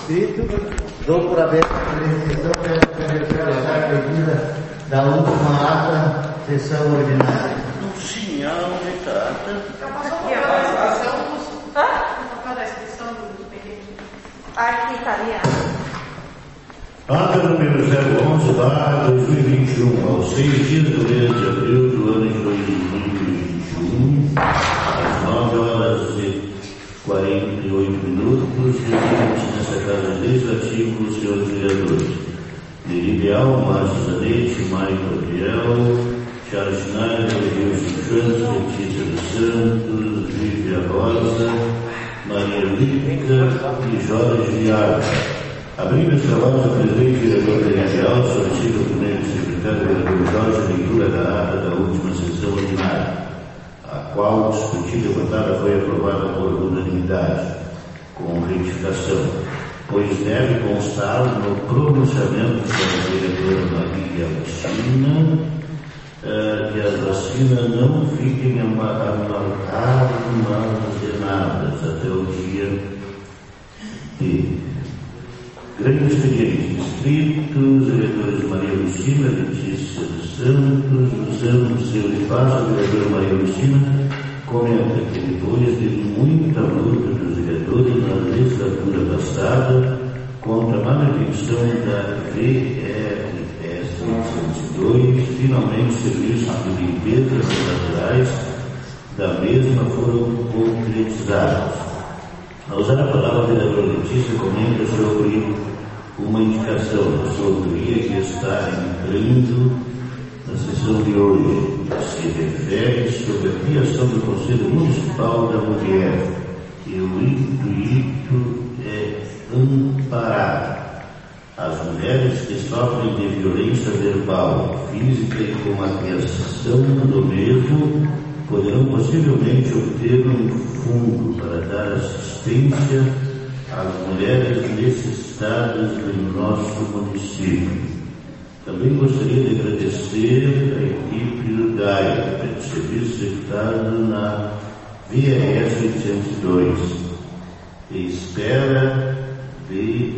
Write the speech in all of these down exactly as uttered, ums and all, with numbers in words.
inscrito. Dou por aberta a decisão pela medida da última ata, sessão ordinária. Não tinha onde está. Aqui a inscrição dos. Hã? O papel da inscrição dos pequenos. Aqui está ali. Ata número zero onze barra dois mil e vinte e um, aos seis dias do mês de abril do ano de dois mil e vinte e um, às nove horas e quarenta e oito minutos, reunidos nessa Casa Legislativa os senhores vereadores Liribial, Márcio Zanetti, Mário Gabriel, Charles Schneider, Wilson Santos, Letícia dos Santos, Lívia Rosa, Maria Lípica e Jorge Viagra. Abrindo os trabalhos, o presidente vereador Liribial solicita o primeiro secretário vereador Jorge a leitura da ata da última sessão ordinária, a qual, discutida e votada, foi aprovada por unanimidade, com retificação, pois deve constar no pronunciamento da vereadora Maria Agostina uh, que as vacinas não fiquem armazenadas até o dia de grande expediente. Inscritos, vereadores Maria Agostina, Letícia dos Santos, usando o seu espaço, a vereadora Maria Agostina comenta que depois de muita luta dos vereadores na legislatura passada contra a manutenção da V R S oitocentos e dois, finalmente serviços de limpeza das laterais da mesma foram concretizados. Ao usar a palavra, a vereadora Letícia comenta sobre uma indicação da sua autoria que está entrando na sessão de hoje, que se refere sobre a criação do Conselho Municipal da Mulher, e o intuito é amparar as mulheres que sofrem de violência verbal, física e com a criação do mesmo poderão possivelmente obter um fundo para dar assistência às mulheres necessitadas em nosso município. Também gostaria de agradecer a equipe do D A I pelo serviço executado na V R S oitocentos e dois e espera de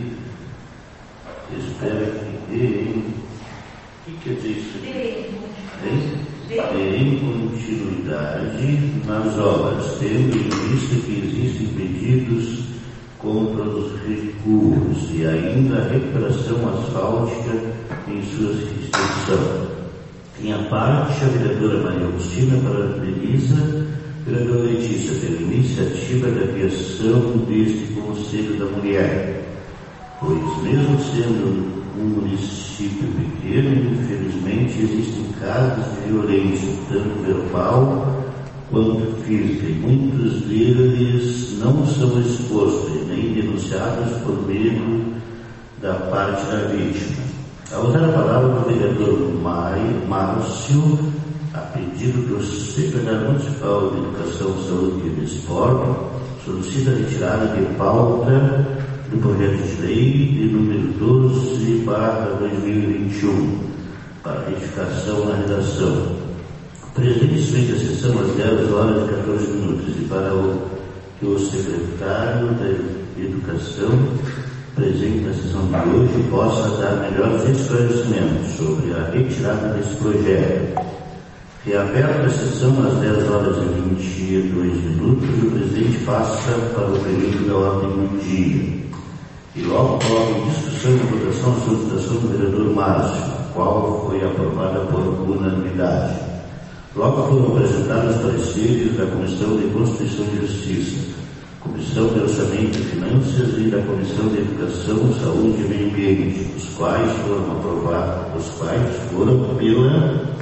espera que dê. O que quer dizer isso aqui? Em continuidade nas obras, tendo em vista que existem pedidos contra os recuos e ainda a recuperação asfáltica em sua extensão. Em parte, a vereadora Maria Agostina parabeniza a vereadora Letícia pela iniciativa da criação deste Conselho da Mulher, pois mesmo sendo um município pequeno, infelizmente existem casos de violência, tanto verbal quanto física, e muitos deles não são expostos nem denunciados por medo da parte da vítima. Ao usar a palavra, o vereador Márcio, a pedido do secretário municipal de Educação, Saúde e Desporto, solicita a retirada de pauta do projeto de lei de número doze barra dois mil e vinte e um, para retificação na redação. O presidente suspende a sessão às dez horas e quatorze minutos e para o, que o secretário da Educação presente na sessão de hoje possa dar melhores esclarecimentos sobre a retirada desse projeto. Reaberta a sessão às dez horas e vinte e dois minutos, o presidente passa para o período da ordem do dia. E logo coloca em discussão e votação a solicitação do vereador Márcio, a qual foi aprovada por unanimidade. Logo foram apresentados pareceres da Comissão de Constituição e Justiça, Comissão de Orçamento e Finanças e da Comissão de Educação, Saúde e Meio Ambiente, os quais foram aprovados, os quais foram pela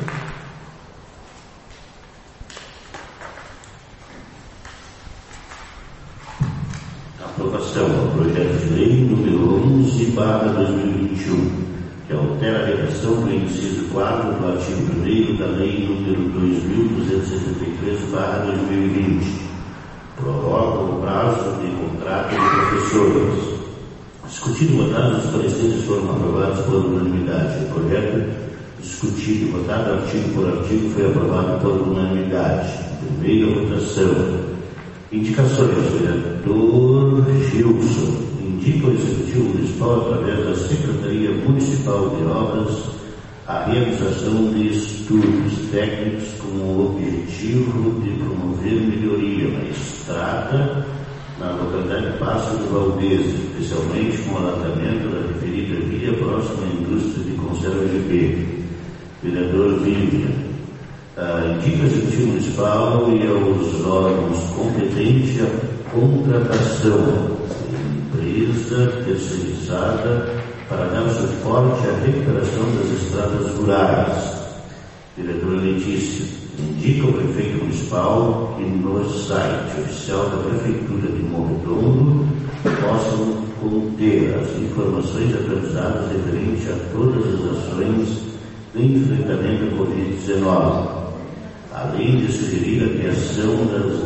aprovação ao projeto de lei número onze barra dois mil e vinte e um, que altera a redação do inciso quatro do artigo primeiro da lei número dois mil duzentos e setenta e três barra dois mil e vinte. Prorroga o prazo de contrato de professores. Discutido e votado, os pareceres foram aprovados por unanimidade. O projeto discutido e votado artigo por artigo foi aprovado por unanimidade. Primeira votação. Indicações. Vereador Gilson indica o executivo Executivo Municipal, através da Secretaria Municipal de Obras, a realização de estudos técnicos com o objetivo de promover melhoria na estrada na localidade de Passo do Valdez, especialmente com o alargamento da referida via próxima à indústria de conserva G P. Vereador Vivian. Uh, indica ao Executivo Municipal e aos órgãos competentes a contratação de empresa terceirizada para dar suporte à recuperação das estradas rurais. Diretora Letícia, indica ao Prefeito Municipal que no site oficial da Prefeitura de Morredondo possam conter as informações atualizadas referentes a todas as ações de enfrentamento à covid dezenove. Além de sugerir a criação das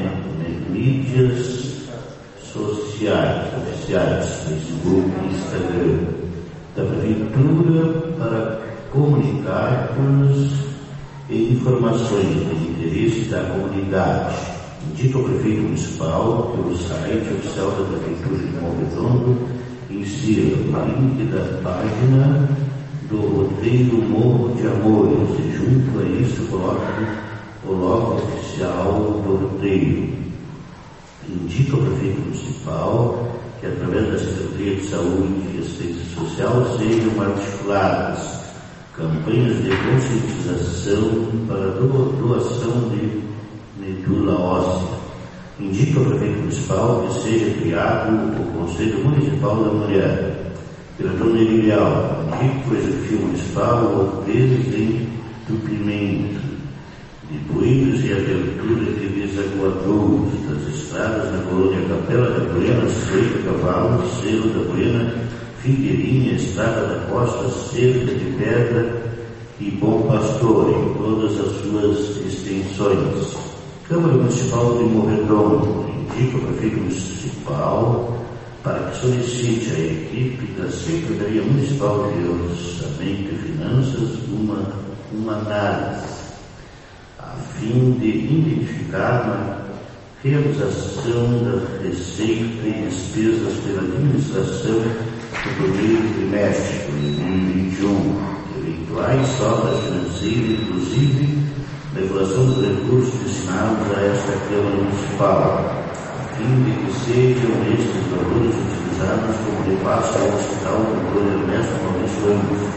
mídias sociais, oficiais, Facebook e Instagram, da Prefeitura para comunicados e informações de interesse da comunidade. Indica ao Prefeito Municipal que o site oficial da Prefeitura de Morredondo insira o link da página do roteiro Morro de Amores e junto a isso coloque o logo oficial do roteiro. Indica ao Prefeito Municipal que através da Secretaria de Saúde e Assistência Social sejam articuladas campanhas de conscientização para doação de medula óssea. Indica ao Prefeito Municipal que seja criado o Conselho Municipal da Mulher. Diretor Neguilhal, indica o Executivo Municipal o desentupimento de bueiros e abertura de desaguadouros das estradas na colônia Capela da Poena, Seita Cavalo, Cerro da Poena, Figueirinha, Estrada da Costa, Cerca de Pedra e Bom Pastor, em todas as suas extensões. Câmara Municipal de Morredondo, indica o Prefeito Municipal para que solicite à equipe da Secretaria Municipal de Orçamento e Finanças uma, uma análise a fim de identificar na realização da receita e despesas pela administração do primeiro trimestre de dois mil e vinte e um, eventuais sobras financeiras, inclusive regulação dos recursos destinados a esta Câmara Municipal, a fim de que sejam estes valores utilizados como repasse ao Hospital Doutor Ernesto Maurício Ramos,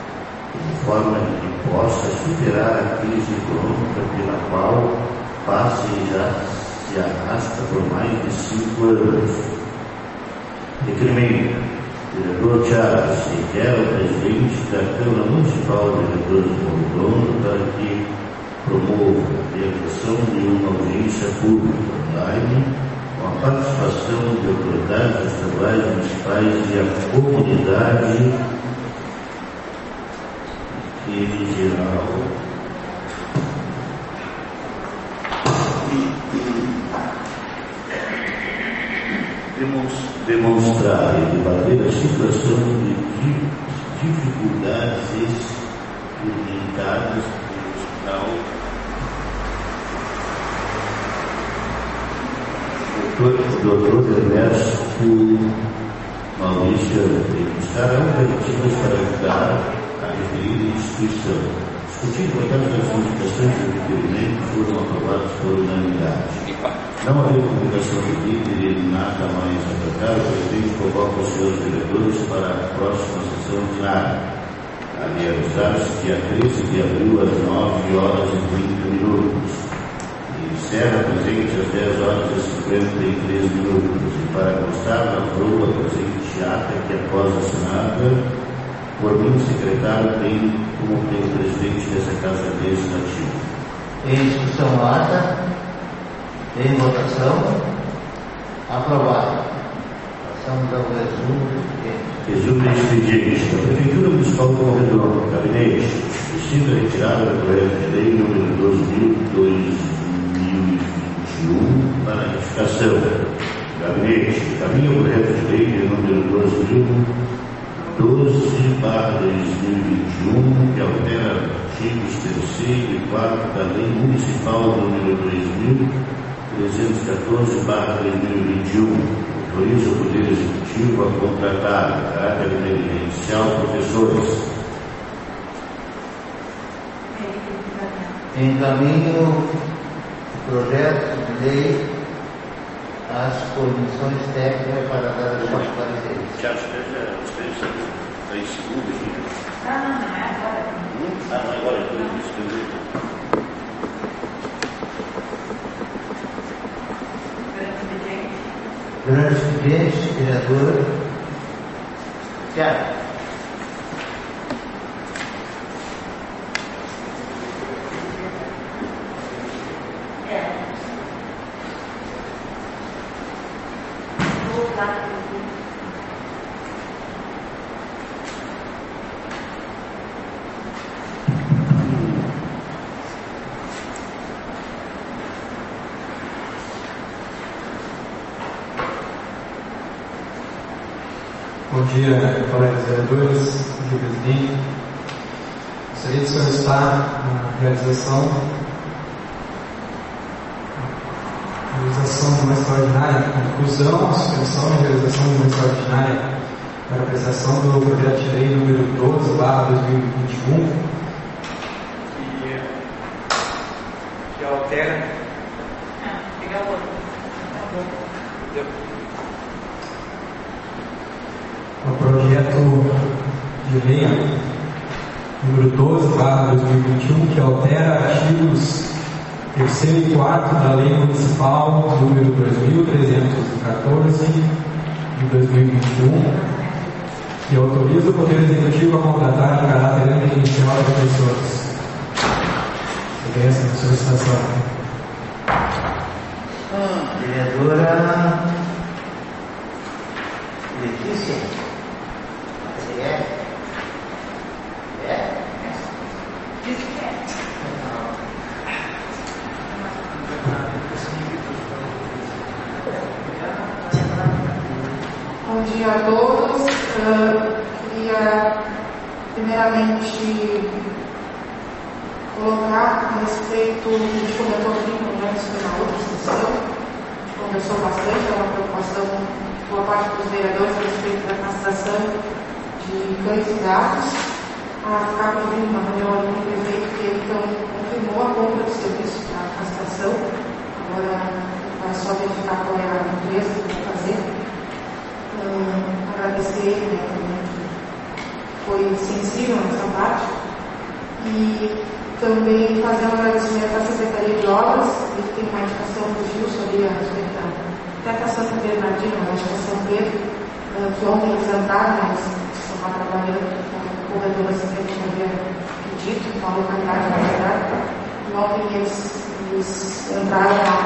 de forma que possa superar a crise econômica pela qual passa e já se arrasta por mais de cinco anos. Requerimento. Diretor Thiago, se quer o presidente da Câmara Municipal de Vereadores de Morredondo para que promova a realização de uma audiência pública online com a participação de autoridades estaduais, municipais e a comunidade em geral. Demonstrar e debater a situação de dificuldades experimentadas no hospital. O doutor Ernesto Maurício buscar alternativas para ajudar a referida instituição. Discutindo aquelas das indicações do requerimento foram aprovadas por unanimidade. Não havendo publicação de líder e nada mais a tratar, o presidente convoca os senhores vereadores para a próxima sessão ordinária, a realizar-se dia treze de abril às nove horas e trinta minutos. E encerra presente às dez horas e cinquenta e três minutos. E para constar na prova presente ata que após assinada, por mim, secretário, tem como tem o presidente dessa Casa Legislativa. Em discussão ata. Em votação, aprovado. Passamos ao resumo do expediente. Resumo do expediente. A Prefeitura Municipal de Morredondo, Gabinete, decide retirada do projeto de lei número doze mil dois mil e vinte e um para retificação. Gabinete, encaminha o projeto de lei número doze mil doze barra dois mil e vinte e um, que altera artigos terceiro e quarto da Lei Municipal número dois mil trezentos e quatorze barra dois mil e vinte e um, Autoriza o Poder Executivo a contratar, em caráter emergencial, professores. Encaminho o projeto de lei às comissões técnicas para dar as suas pareceres. Já esteja três segundos. Não, não, não é agora. Ah, não é agora, é tudo isso. Durante o expediente, vereador Tiago. Bom dia, colegas vereadores, bom dia, presidente. Gostaria de solicitar a realização, a realização de uma extraordinária, conclusão, suspensão e realização de uma extraordinária para apreciação do projeto de lei número doze barra dois mil e vinte e um, que, que altera. Não, pegar o outro. Deu. O projeto de lei número doze barra dois mil e vinte e um, que altera artigos terceiro e quarto da Lei Municipal número dois mil trezentos e quatorze de dois mil e vinte e um, que autoriza o Poder Executivo a contratar em caráter emergencial professores. Seria essa a solicitação. Vereadora Letícia. Você é? É? Diz que é. Bom dia a todos. Uh, queria primeiramente colocar a respeito, a gente comentou aqui no na outra sessão, a gente conversou bastante, é uma preocupação de boa parte dos vereadores a respeito da castração de cães e gatos. Acabo de vir uma reunião ali com o prefeito que ele então confirmou a compra do serviço para castração. Agora vai só verificar qual é a empresa que vai fazer. Uh, agradecer ele, né, que foi sensível nessa parte. E também fazer um agradecimento à Secretaria de Obras, que tem uma indicação do Gilson ali a respeito da até a Santa Bernardina, a indicação dele, uh, que ontem eles entraram, né, eles estão trabalhando com o corredor assim que a gente havia dito, com a localidade da verdade, e ontem eles, eles entraram lá.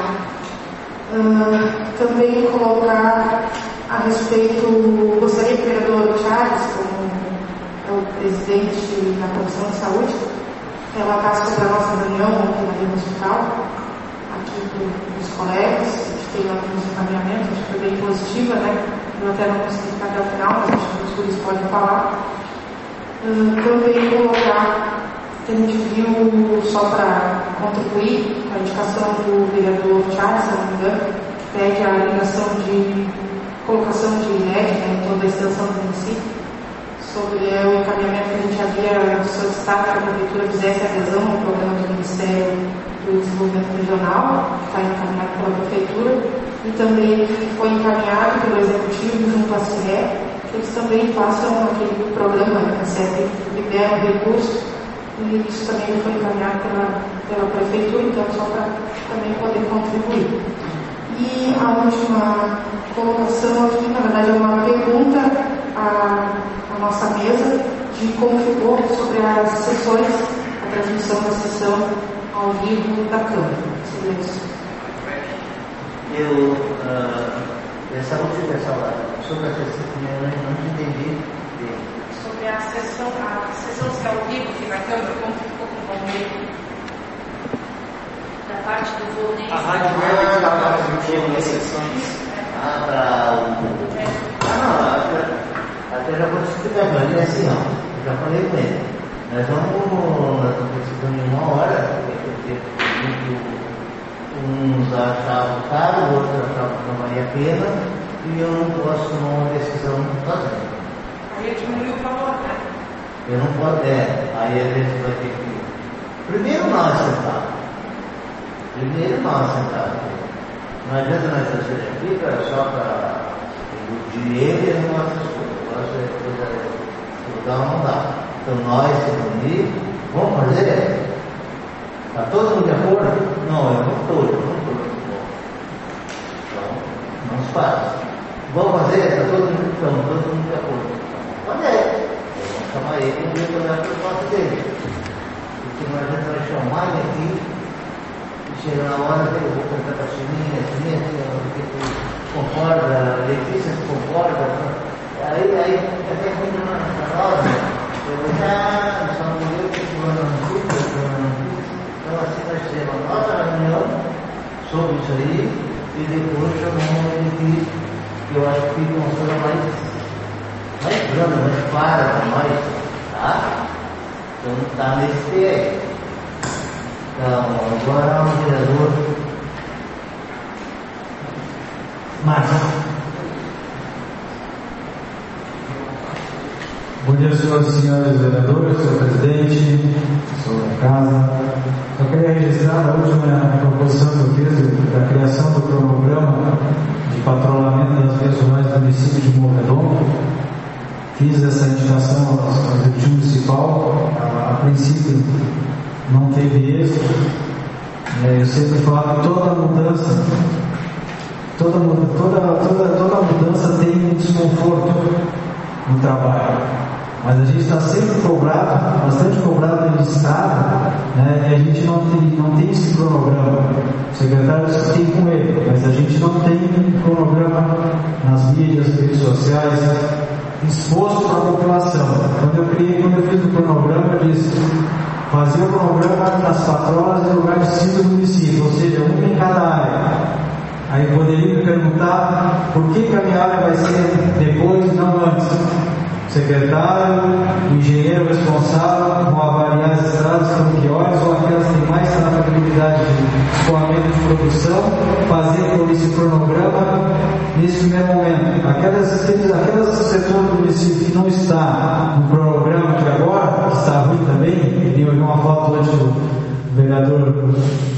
Uh, também colocar a respeito, gostaria que o vereador Charles, como é o presidente da Comissão de Saúde, relatasse sobre a nossa reunião aqui na Rede Hospital, aqui com os colegas. A gente tem alguns encaminhamentos, acho que foi bem positiva, né? Eu até não consegui ficar até o final, mas acho que os gurus podem falar. Uh, também colocar que a gente viu, só para contribuir, a indicação do vereador Charles, se não me engano, que pede a ligação de colocação de I R E D, né, em toda a extensão do município, sobre é, o encaminhamento que a gente havia solicitado que a Prefeitura fizesse adesão ao programa do Ministério do Desenvolvimento Regional, que está encaminhado pela Prefeitura, e também foi encaminhado pelo Executivo junto à C I E, que eles também façam aquele programa, né, que a C E P libera o recurso, e isso também foi encaminhado pela, pela Prefeitura, então só para também poder contribuir. E a última colocação aqui, na verdade, é uma pergunta à, à nossa mesa de como ficou sobre as sessões, a transmissão da sessão ao vivo da Câmara. Seria isso. Eu, uh, essa última, essa, sobre a sessão, eu não entendi bem. Sobre a sessão, a sessão que é ao vivo aqui na Câmara, como ficou com o Palmeiras? Da parte do vôlei. A rádio web que estava transmitindo as sessões. Ah, para o. Ah, não, até já vou te explicar para ele, é assim, ó. Eu já falei com ele. Nós vamos, nós estamos precisando de uma hora, porque uns achavam caro, outros achavam que não valia a pena, e eu não posso tomar uma decisão sozinho. Aí diminuiu o valor, né? Eu não posso, é, aí a gente vai ter que. Primeiro nós sentar. Primeiro nós sentar. Não adianta nós fazer aqui só para iludir ele e as nossas coisas. Eu acho que coisa não dá. Então nós se unir, vamos fazer. Está todo mundo de acordo? Não, eu não estou, eu não estou. Então, não se faz. Vamos fazer? Está todo mundo, então, todo mundo de acordo. Olha aí. Vamos chamar ele e vamos olhar para o fato dele. Porque não adianta nós chamar ele aqui e chega na hora dele, eu vou cantar para a Chininha, a Chininha, porque tu concorda, a Letícia se concorda. Aí, aí, até muito na nós, eu vou já, nós estamos no meu, que eu não fico, eu não fico. Então assim nós temos a nossa reunião sobre isso aí e depois chamamos ele aqui, que eu acho que fica uma coisa mais, mais grande, mais clara para nós, tá? Então está nesse pé aí. Então agora o vereador Márcio. Bom dia, senhoras e senhores vereadores, senhor presidente, senhor da casa. Só queria registrar a última proposição que eu fiz da criação do cronograma de patrulhamento das vias rurais do município de Morro Redondo. Fiz essa indicação ao executivo municipal. A, a princípio não teve êxito. Eu sempre falo que toda mudança, toda, toda, toda, toda mudança tem um desconforto no trabalho. Mas a gente está sempre cobrado, bastante cobrado pelo Estado, né, e a gente não tem, não tem esse cronograma. O secretário disse que tem com ele, mas a gente não tem um cronograma nas mídias, nas redes sociais, exposto para a população. Quando eu criei, quando eu fiz o cronograma, eu disse fazer o cronograma nas patroas em lugar de cinco municípios, ou seja, um em cada área. Aí poderia me perguntar por que, que a minha área vai ser depois e não antes. O secretário, o engenheiro responsável vão avaliar as estradas que estão piores ou aquelas que têm mais tratabilidade de escoamento de produção, fazer por esse cronograma nesse primeiro momento. Aquelas, aquelas setores do município que não está no cronograma de agora, que está ruim também, eu vi uma foto hoje do vereador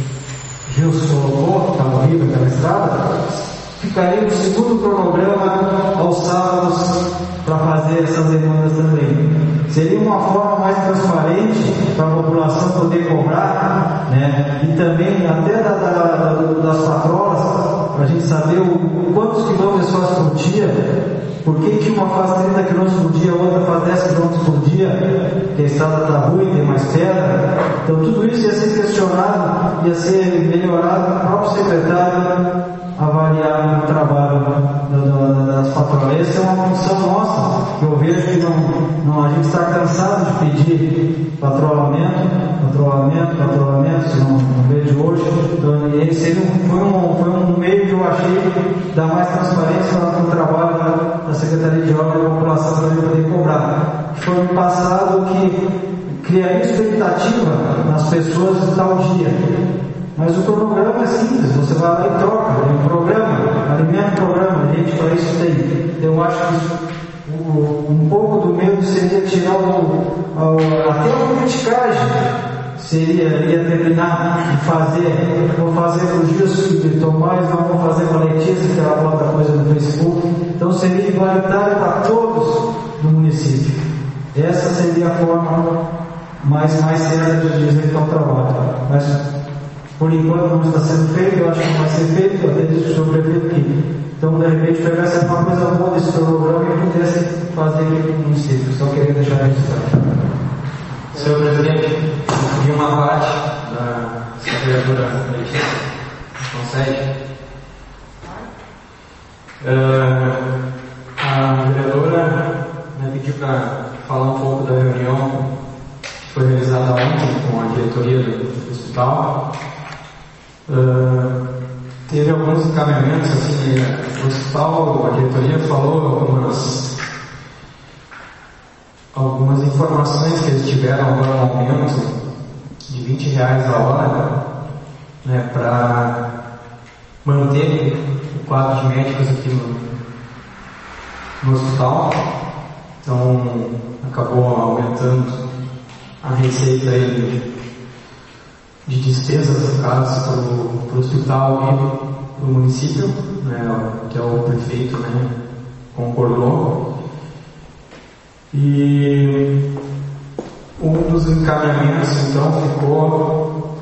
Gilson colocou, que estava horrível aquela estrada, ficaria no segundo cronograma aos sábados para fazer essas demandas também. Seria uma forma mais transparente para a população poder cobrar, né? E também até da, da, da, das patroas, para a gente saber o, quantos quilômetros faz por dia, por que, que uma faz trinta quilômetros por dia, a outra faz dez quilômetros por dia, que a estrada está ruim, tem mais pedra. Então tudo isso ia ser questionado, ia ser melhorado, o próprio secretário avaliar o trabalho das patroas. Essa é uma função nossa, que eu vejo que não, não, a gente está cansado de pedir patrulhamento, patrulhamento, patrulhamento, se não, não vejo hoje. Então, esse foi um, foi um meio que eu achei dar mais transparência no trabalho da, da Secretaria de Obras e da população para poder cobrar. Foi no passado que criaria expectativa nas pessoas de tal dia. Mas o cronograma é simples, você vai lá e troca, é um programa, alimenta o programa, a gente para isso tem. Eu acho que isso, o, um pouco do medo seria tirar o, o, até a politicagem, seria, ia terminar de fazer, vou fazer com o Gilson de Tomás, não vou fazer com a Letícia, que ela bota coisa no Facebook, então seria igualitário para todos do município. Essa seria a forma mais, mais certa de executar o trabalho. Mas, por enquanto não está sendo feito, eu acho que não vai ser feito, até disse o senhor prefeito aqui. Então, de repente, pegasse uma coisa boa desse programa e pudesse fazer aqui no município. Só queria deixar registrado. Senhor presidente, e uma parte da vereadora Letícia, consegue? Uh, a vereadora me pediu para falar um pouco da reunião que foi realizada ontem com a diretoria do hospital. Uh, teve alguns encaminhamentos, assim, o hospital, a diretoria falou algumas, algumas informações que eles tiveram agora no aumento de vinte reais a hora, né, para manter o quadro de médicos aqui no, no hospital. Então acabou aumentando a receita aí de, de despesas alocadas para o hospital e para o município, né, que é o prefeito, né, concordou. E um dos encaminhamentos então ficou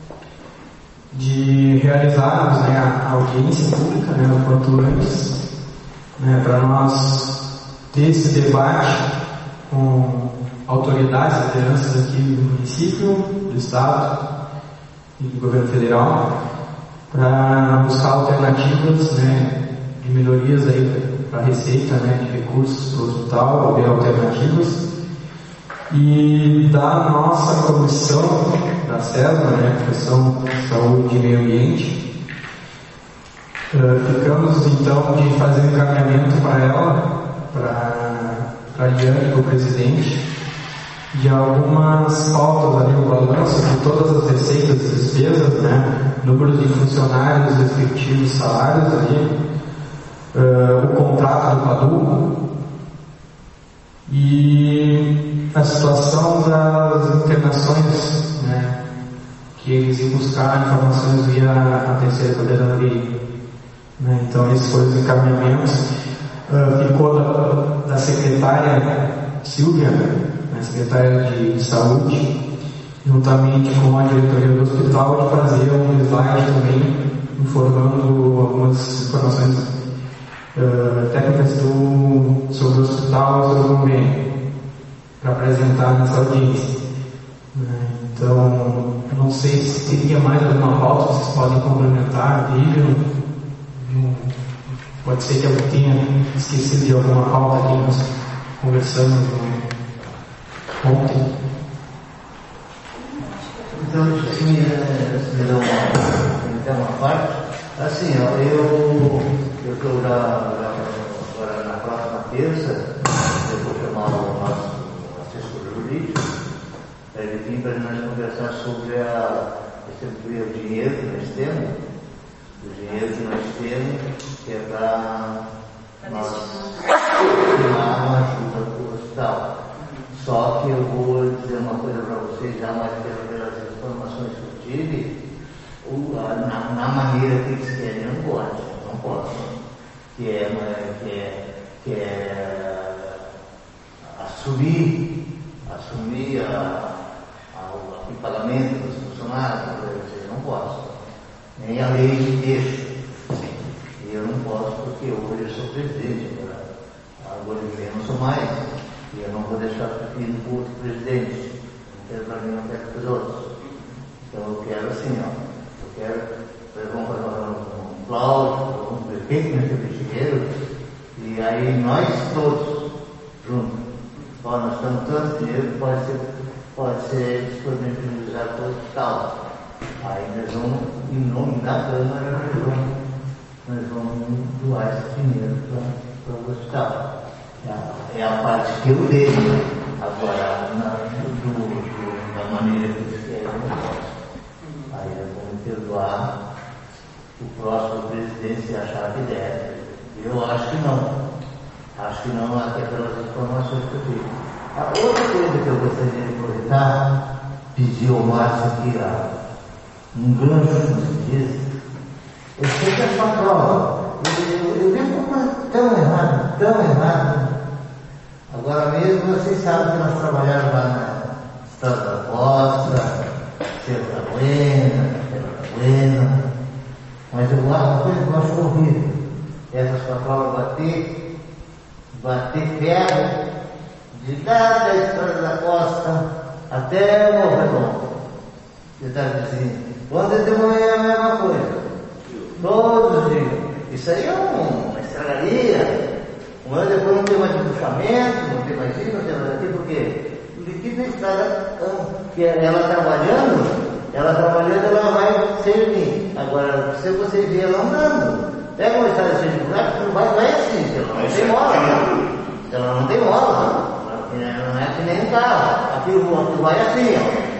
de realizarmos, né, a audiência pública, né, o quanto antes, né, para nós ter esse debate com autoridades, lideranças aqui do município, do estado e do governo federal, para buscar alternativas, né, de melhorias aí para a receita, né, de recursos para o hospital, ver alternativas. E da nossa comissão da CESMA, né, Comissão de Saúde e Meio Ambiente, uh, ficamos então de fazer um encaminhamento para ela, para a Liane, para o presidente, de algumas pautas ali no balanço de todas as receitas e despesas, né, números de funcionários, respectivos salários ali, uh, o contrato do Padu e a situação das internações, né, que eles iam buscar informações via a terceira coordenadoria, né. Então esses foram os encaminhamentos. Uh, ficou da, da secretária Silvia, né, secretária de, de saúde, juntamente com a diretoria do hospital, de fazer um slide também informando algumas informações uh, técnicas do, sobre o hospital e sobre o convênio, para apresentar nessa audiência. Então, não sei se teria mais alguma pauta, vocês podem complementar, Vivian. Pode ser que eu tenha esquecido de alguma pauta que nós conversamos ontem. Então, se me, se me dá uma, me dá uma parte, assim, ó, eu estou agora na próxima terça, eu vou chamar o nosso para ele vir para nós conversar sobre a, o dinheiro que nós temos, o dinheiro que nós temos, que é para nós dar uma ajuda para o hospital. Só que eu vou dizer uma coisa para vocês, já mais pelas informações que eu tive, o, a, na, na maneira que eles querem, não pode, não posso. Que é, que é, que é assumir assumir a, a, o pagamento dos funcionários, eu não posso. Nem a lei me deixa. E eu não posso porque hoje eu sou presidente. Agora eu não sou mais. E eu não vou deixar pedido para o outro presidente. Não quero para mim, não quero para os outros. Então eu quero assim, ó. Eu quero, vamos fazer um aplauso, vamos ver quem recebe dinheiro. E aí nós todos, juntos. Ó, nós estamos tanto dinheiro que pode ser, pode ser disponibilizado para o hospital. Aí nós vamos, em nome da Câmara, nós vamos, nós vamos doar esse dinheiro para o hospital. É a, é a parte que eu dei. Agora, na, do, do, da maneira que eles querem, eu não posso. Aí nós vamos perdoar o próximo presidente se achar que deve. Eu acho que não. Acho que não, até pelas informações que eu tive. A outra coisa que eu gostaria de aproveitar, pedir ao Márcio aqui a, um gancho, como se diz, eu sei que é só prova. Eu, eu, eu vi uma coisa tão errada, tão errada. Agora mesmo, vocês sabem que nós trabalhamos lá na Estrada da Costa, Cerro Buena, Cerro Buena, mas eu acho uma coisa que eu acho horrível. Essas patroas bater bater ferro de lá da Estrada da Costa até o Morro Redondo. Você está dizendo, quando de manhã é a mesma coisa, todos os dias. Isso aí é uma estragaria. Mas depois não tem mais embuchamento, não tem mais isso, não tem mais aquilo, porque o líquido da estrada, que ela trabalhando, ela trabalhando, ela vai servir. Agora, se você ver ela andando, pega uma estrada cheia de buraco, não vai, vai assim, ela não tem mola, né? Ela não tem mola, não é que nem um carro, aquilo, aquilo vai assim, ó.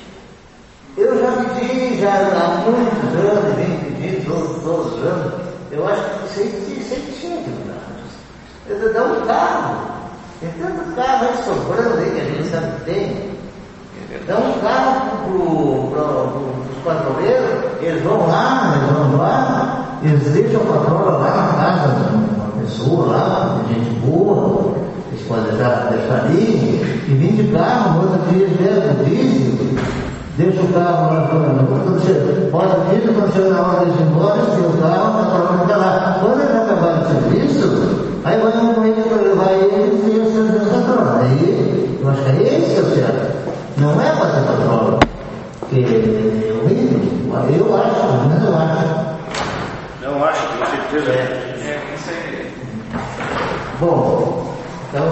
Eu já pedi, já há muitos anos, vim pedindo todos, todos os anos, eu acho que sempre, sempre tinha que mudar. Ele dá um carro. Tem tanto carro aí sobrando aí que a gente sabe que tem. Dá um carro para os patrulheiros, eles vão lá, eles vão lá, eles deixam a patroa lá na casa de uma pessoa lá, de gente boa, eles podem deixar, deixar ali, e vir de carro, no outro dia eles levam o diesel, deixa o carro lá, quando você bota o diesel, quando chega na hora de ir embora, se o carro, a patroa fica lá. Quando ele acabar o serviço, aí vai um momento para levar ele e o seu patrão. Aí, eu acho que é esse que é o certo. Não é fazer patroa, porque é horrível. Eu acho, mas eu acho. Não acho, com certeza. É. É, isso aí. Bom, então,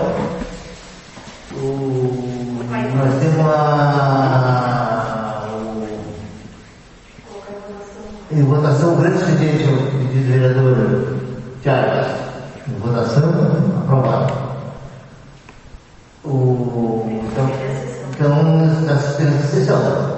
o, nós temos a. O, em votação, o grande expediente do vereador Charles. Em votação, aprovado. O, então, então, está suspendendo a sessão.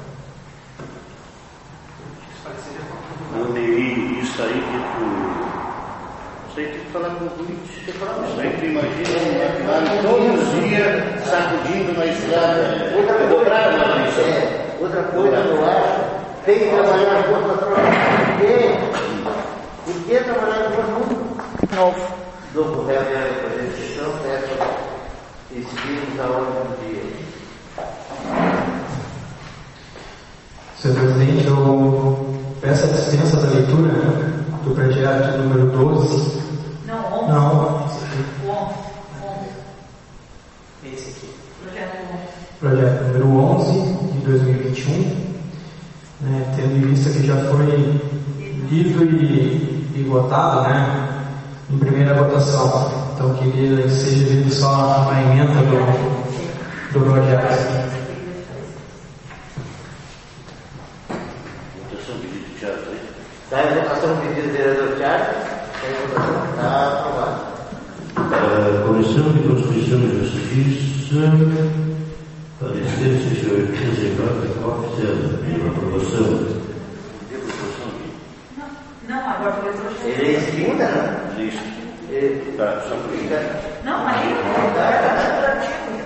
E isso aí que tu. Isso aí tem que falar com o político. Isso aí tu imagina um maquinário todos os dias sacudindo na estrada. Outra Eu coisa, dobrava na isso. é, outra coisa que eu acho, tem que trabalhar na rua para trabalhar. Por quê? Por que trabalhar na rua nunca? Novo. Dou por réu de fazer sessão, peço e seguimos a ordem do dia. Senhor presidente, eu peço a dispensa da leitura do projeto número doze. Não, onze. Não, onze. onze. esse aqui. Projeto onze. Projeto número onze de dois mil e vinte e um, né, tendo em vista que já foi lido e, e votado, né, em primeira votação. Então, queria que seja lido só uma emenda do, do projeto. Votação pedido de teatro aí. Está em votação o pedido do vereador Charles? Está em votação? Está aprovado. A Comissão de Constituição e Justiça, parecer senhor reservado cópia pela aprovação. Não, não, agora foi o projeto. Ele é em segunda, não? Isso. Ele Tá, só por isso. Não, aí está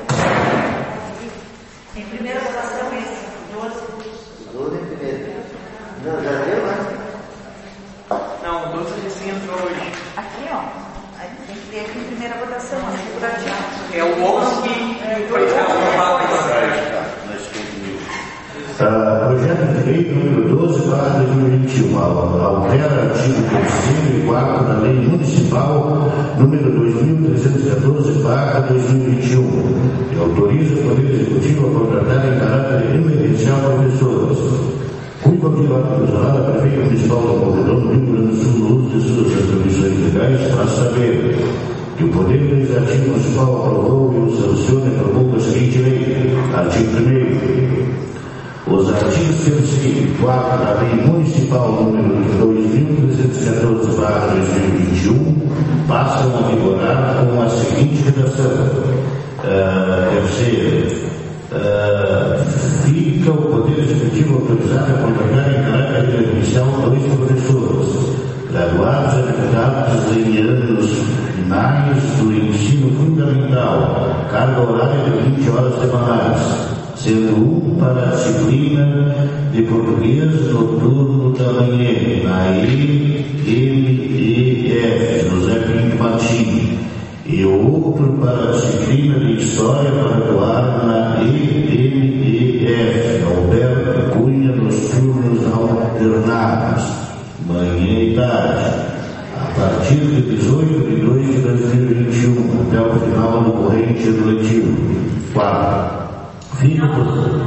em primeira votação esse, doze. doze em primeiro. Não, já deu, né? Não, o doze recém entrou hoje. Aqui, ó. Aí tem que ter aqui em primeira votação, a figurativa. É o onze que foi aprovado. Uh, projeto de lei número doze barra dois mil e vinte e um, altera artigo terceiro e quarto da lei municipal número dois mil trezentos e catorze barra dois mil e vinte e um, que autoriza o Poder Executivo a contratar em caráter emergencial professores. Cuida de ato a prefeita municipal do Corredor do Rio Grande do Sul no uso de suas atribuições legais para saber que o Poder Legislativo Municipal aprovou e o sanciona e promulga a seguinte lei. Artigo primeiro. Os artigos terceiro e quarto da Lei Municipal número dois mil trezentos e catorze barra dois mil e vinte e um passam a vigorar com a seguinte redação. Uh, terceiro, uh, fica o Poder Executivo autorizado a contratar em caráter emergencial dois professores, graduados e habilitados em anos finais do ensino fundamental, carga horária de vinte horas semanais, sendo um para a disciplina de português noturno da manhã, na E M E F, José Pinto Martins, e outro para a disciplina de História para atuar na E M E F, Alberto Cunha, nos turnos alternados, manhã e tarde, a partir de dezoito de dois de dois mil e vinte e um, até o final do corrente eletivo. quatro. Fica por...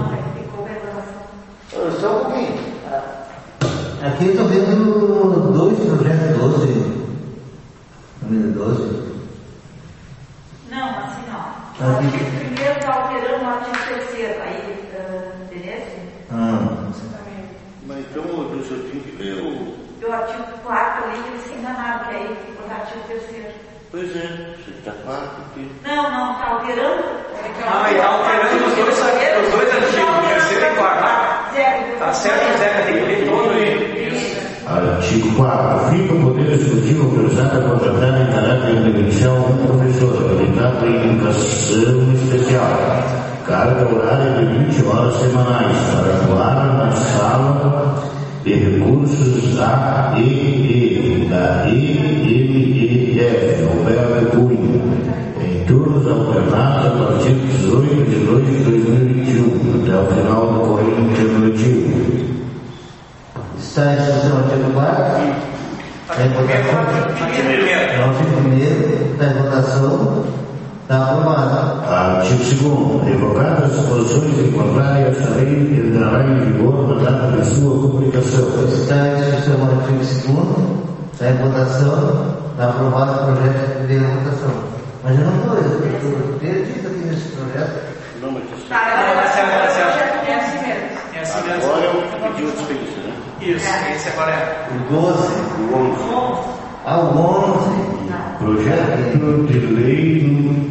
Só um pouquinho. Aqui eu estou vendo dois projetos doze. Número doze. Não, assim não. O artigo primeiro está alterando o artigo terceiro. Aí, uh, entendeu? Ah. Mas então o senhor tinha que ler o... E o artigo quarto ali, eles se enganaram, que aí ficou o artigo terceiro. Pois é, você está claro que... Não, não, está alterando. Não, ele está alterando os dois, os dois antigos, terceiro e quarto. Tá certo, Zé, tem que ler todo ele. A Artigo quatro. Fica o Poder Executivo autorizado a contratar em caráter emergencial um professor habilitado em educação especial, carga horária de vinte horas semanais, para atuar na sala de recursos A E E, da E M E F, Alberto Cunha, em turnos alternados a partir de dezoito de noite de dois mil e vinte e um, até o final do corrente letivo. Está em discussão o artigo quatro? Está em votação? Artigo primeiro. Está em votação? Está aprovado. Artigo segundo. Revogadas as disposições encontradas esta lei entrará em vigor na data de sua publicação. Está em discussão o artigo segundo. Está em votação? Está aprovado o projeto de primeira votação. Mas eu não estou eu perdido aqui nesse projeto. Não, mas Tá, agora é assim mesmo. É assim mesmo. agora é o que pediu a dispensa, né? Isso, esse agora é. O doze. O onze. Ah, o onze. Projeto de lei.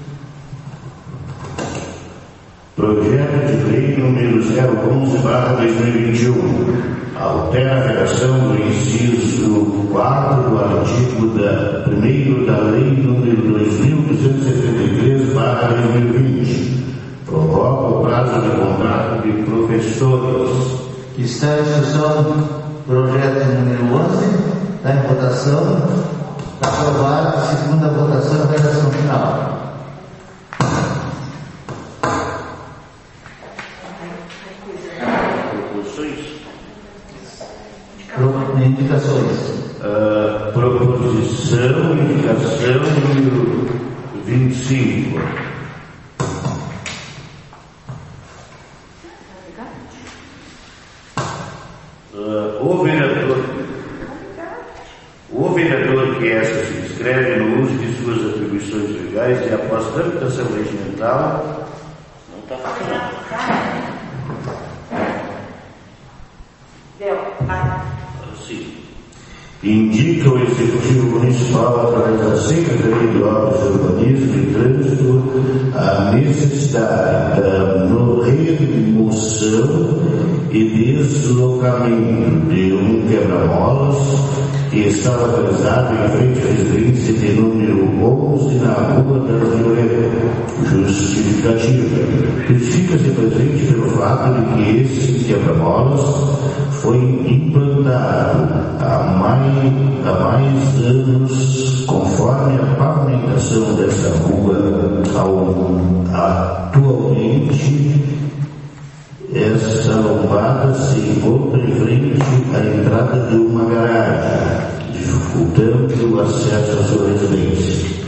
Projeto de lei número zero onze barra dois mil e vinte e um. Altera a redação do inciso quatro do artigo da, primeiro da lei número dois mil duzentos e setenta e três barra dois mil e vinte. Prorroga o prazo de contrato de professores. Está em discussão o projeto número onze. Está em votação. Está aprovado. Segunda votação, redação final. Indicações. Uh, proposição, indicação número vinte e cinco. Uh, o vereador o vereador que essa se inscreve no uso de suas atribuições legais e após tramitação regimental não está funcionando. Deu. Vai. Sim. Indica o Executivo Municipal, através da Secretaria de Obras, Urbanismo e Trânsito, a necessidade da no remoção e deslocamento de um quebra-molas que está localizado em frente à residência de número onze na Rua da Violeta. Justificativa. Justifica-se presente pelo fato de que esse quebra-molas foi implantado há mais, há mais anos, conforme a pavimentação dessa rua ao, atualmente. Essa lombada se encontra em frente à entrada de uma garagem, dificultando o acesso à sua residência.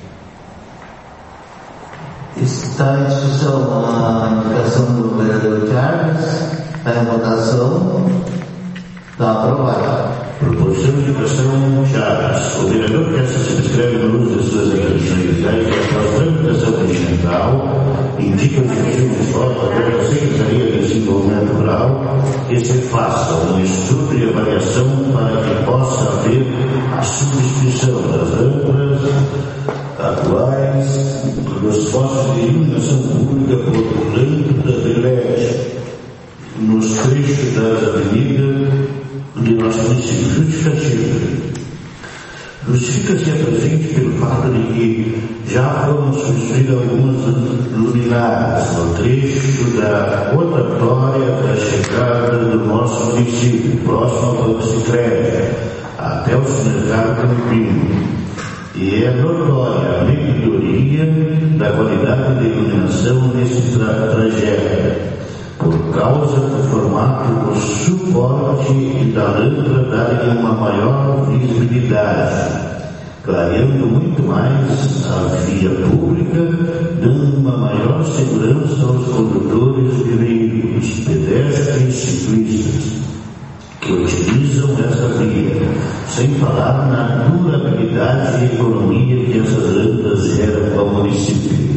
Está em discussão a indicação do vereador Charles. Está em votação. Está aprovado. Proposição de indicação Chaves. O vereador que essa se inscreve no uso de suas atribuições legais e após tramitação regimental, indica o Executivo Municipal através da Secretaria de Desenvolvimento Rural que se faça um estudo e avaliação para que possa haver a substituição das lâmpadas atuais dos postos de iluminação pública por lâmpadas de L E D nos trechos das avenidas de nosso município. Justificativa. Justifica-se a presente pelo fato de que já foram substituídas algumas luminárias no trecho da rotatória da chegada do nosso município, próximo ao Banco Sicredi, até o supermercado Campinho. E é notória a melhoria da qualidade de iluminação nesse tra trajeto, por causa do formato do suporte e da lâmpada darem uma maior visibilidade, clareando muito mais a via pública, dando uma maior segurança aos condutores de veículos, pedestres e ciclistas que utilizam essa via, sem falar na durabilidade e economia que essas lâmpadas geram ao município.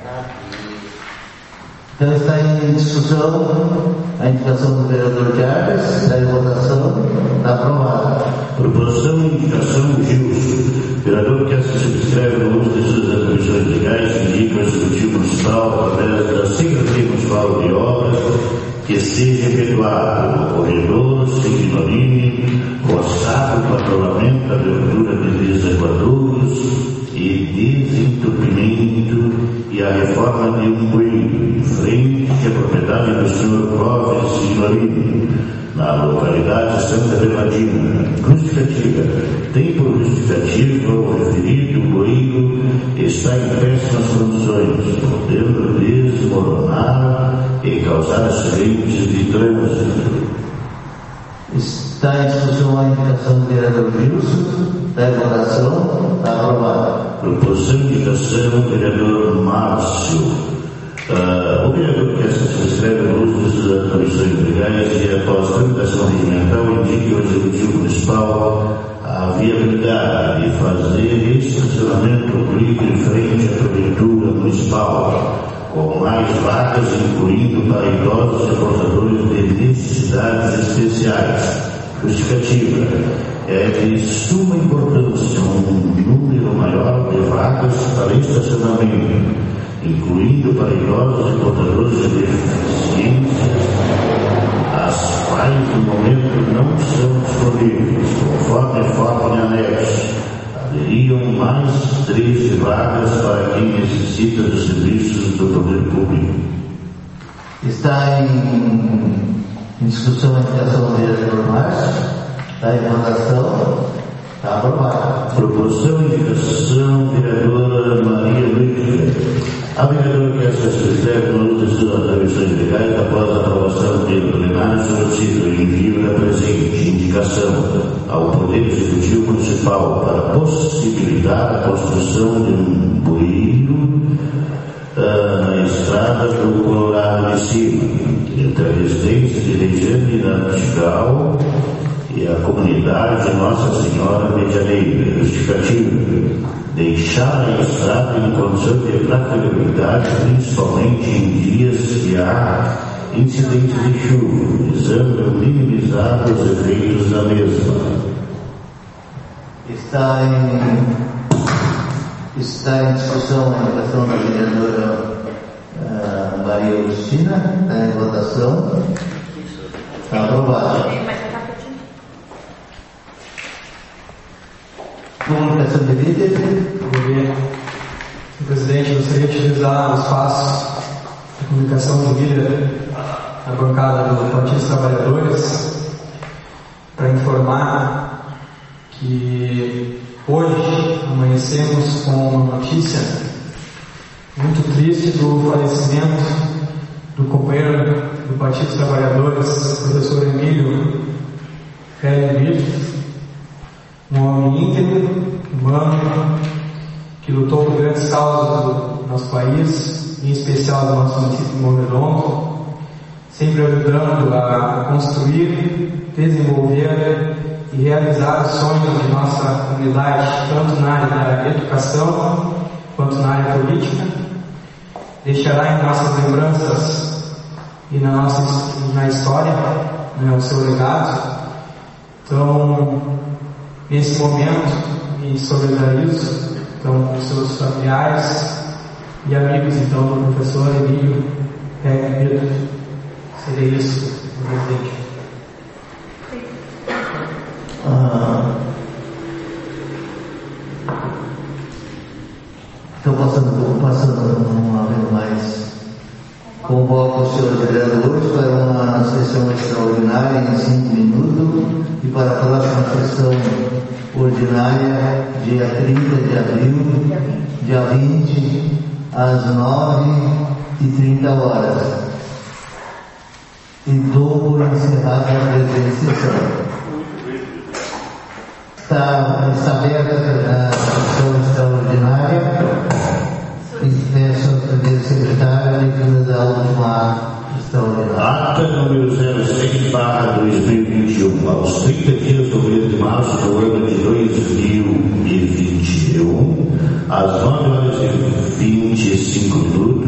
Então está em discussão a indicação do vereador Jarvis, está em votação, está aprovada. Proposição e indicação Gilson. Vereador quer se subscreve no uso de suas atribuições legais, indica o Executivo Municipal através da Secretaria Municipal de Obras que seja efetuado no corredor Signorini, roçado, patrulhamento, abertura de desaguadouros e desentupimento e a reforma de um bueiro em frente à propriedade do senhor Clóvis Signorini, na localidade Santa Bernardina. Justificativa. Tem por justificativa o referido bueiro está em péssimas condições, podendo desmoronar e causar acidentes de trânsito. Está em discussão a indicação do vereador Gilson, está em votação, está aprovada. Proposição de indicação do vereador Márcio. Uh, o vereador quer se subscreve no uso de suas atribuições legais e após tramitação regimental indique ao Executivo Municipal a viabilidade de fazer estacionamento público em frente à Prefeitura Municipal, com mais vagas, incluindo para idosos e portadores de necessidades especiais. Justificativa. É de suma importância um número maior de vagas para estacionamento, incluindo para idosos e portadores de deficiência, as quais no momento não são disponíveis, conforme forma de anexo. Haveriam mais treze vagas para quem necessita dos serviços do poder público. Está em, em discussão a indicação do vereador Márcio, está em votação, está aprovada. Proposição e indicação, vereadora Maria Luísa. A vereadora quer se subscreve no uso de suas atribuições legais após a aprovação pelo plenário solicita o envio da presente indicação ao Poder Executivo Municipal para possibilitar a construção de um bueiro uh, na estrada do Colorado de Cima, entre a residência de Regiane Nantigal e a comunidade de Nossa Senhora Medianeira. Justificativa. Deixar a estrada em condição de praticidade, principalmente em dias que há incidentes de chuva, visando minimizar os efeitos da mesma. Está em, está em discussão a indicação da vereadora uh, Maria Agostina, está em votação, está aprovada. Comunicação de líder. Senhor presidente, gostaria de utilizar o espaço de comunicação de líder na bancada do Partido dos Trabalhadores para informar que hoje amanhecemos com uma notícia muito triste do falecimento do companheiro do Partido dos Trabalhadores, professor Emílio Ferreira, um homem íntegro, humano, que lutou por grandes causas do nosso país, em especial do nosso município de Morro Redondo, sempre ajudando a construir, desenvolver e realizar os sonhos de nossa comunidade, tanto na área da educação quanto na área política. Deixará em nossas lembranças e na nossa na história, né, o seu legado. Então, nesse momento, me solidarizo então, com seus familiares e amigos então, do professor Emílio Ferreira. Seria isso, senhor presidente. Ah, então, passando, passando uma vez mais, convoco os senhores vereadores para uma sessão extraordinária em cinco minutos e para a próxima sessão ordinária, dia trinta de abril, dia vinte, às nove e trinta horas. E dou por encerrada a presente sessão. Está, está aberta a sessão extraordinária e peço ao primeiro secretário a leitura da última extraordinária. Ata número zero seis barra dois mil e vinte e um, aos trinta dias do mês de março do ano de dois mil e vinte e um, às nove horas e vinte e cinco minutos,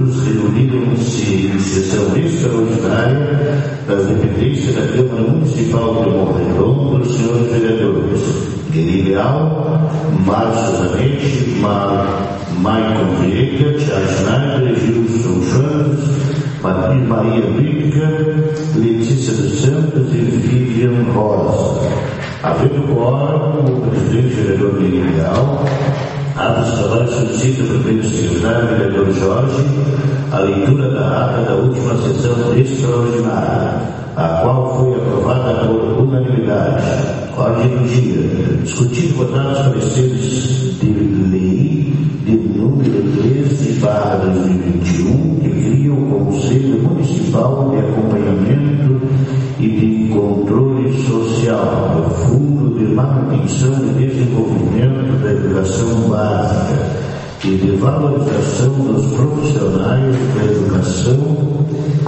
dependência da Câmara Municipal de Morredondo dos senhores vereadores Guilherme Leal, Márcio Zanetti, Maicon Vieira, Tiago Schneider, Gilson Santos, Maria Bíblica, Letícia dos Santos e Vivian Rosa. Havendo quórum, o presidente vereador Guilherme Leal abre os trabalhos, solicita ao primeiro secretário, vereador Jorge, a leitura da ata da última sessão extraordinária, a qual foi aprovada por unanimidade. Ordem do dia: discutir e votar os pareceres de lei de número treze barra dois mil e vinte e um, que cria o Conselho Municipal de Acompanhamento e de Controle Social do Fundo de Manutenção e Desenvolvimento da Educação Básica e de Valorização dos Profissionais da Educação,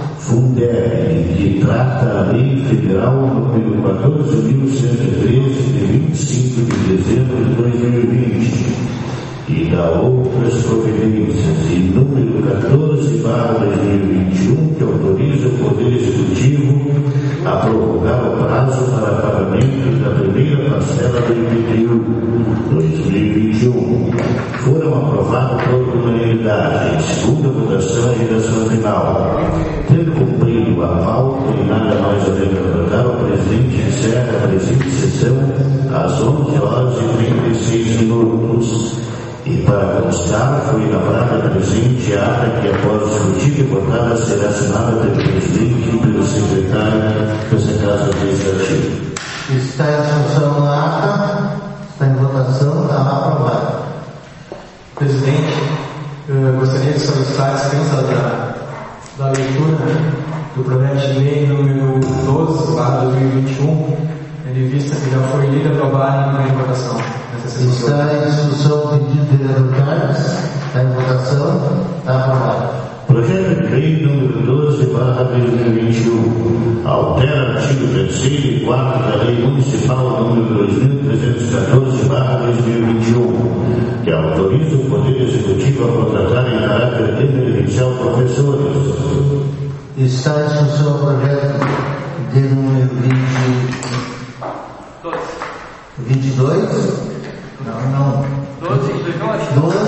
Fundeb, que trata a Lei Federal número quatorze mil cento e treze, de vinte e cinco de dezembro de dois mil e vinte, e da outras providências, e número quatorze barra dois mil e vinte e um, que autoriza o Poder Executivo a prorrogar o prazo para pagamento da primeira parcela do I P T U dois mil e vinte e um. Foram aprovados por unanimidade. Em segunda votação e redação final. Tendo cumprido a pauta e nada mais a declarar, o presidente encerra a presente sessão às onze horas e trinta e seis minutos. E para constar, foi elaborada presente a ata que, após discutida e votada, será assinada pelo presidente e pelo secretário dessa Casa Legislativa. Está em discussão a ata, está em votação, está aprovado. Presidente, eu gostaria de solicitar a dispensa da, da leitura do projeto de lei número doze barra dois mil e vinte e um, tendo em vista que já foi lido e aprovado em votação. Está em discussão o pedido do vereador Carlos, está em votação, está aprovado. Projeto de lei número doze barra dois mil e vinte e um altera artigo terceiro e quarto da Lei Municipal número dois mil trezentos e quatorze barra dois mil e vinte e um, que autoriza o Poder Executivo a contratar em caráter emergencial professores. Está em discussão o projeto de número vinte e dois. Não, não. doze, doze. doze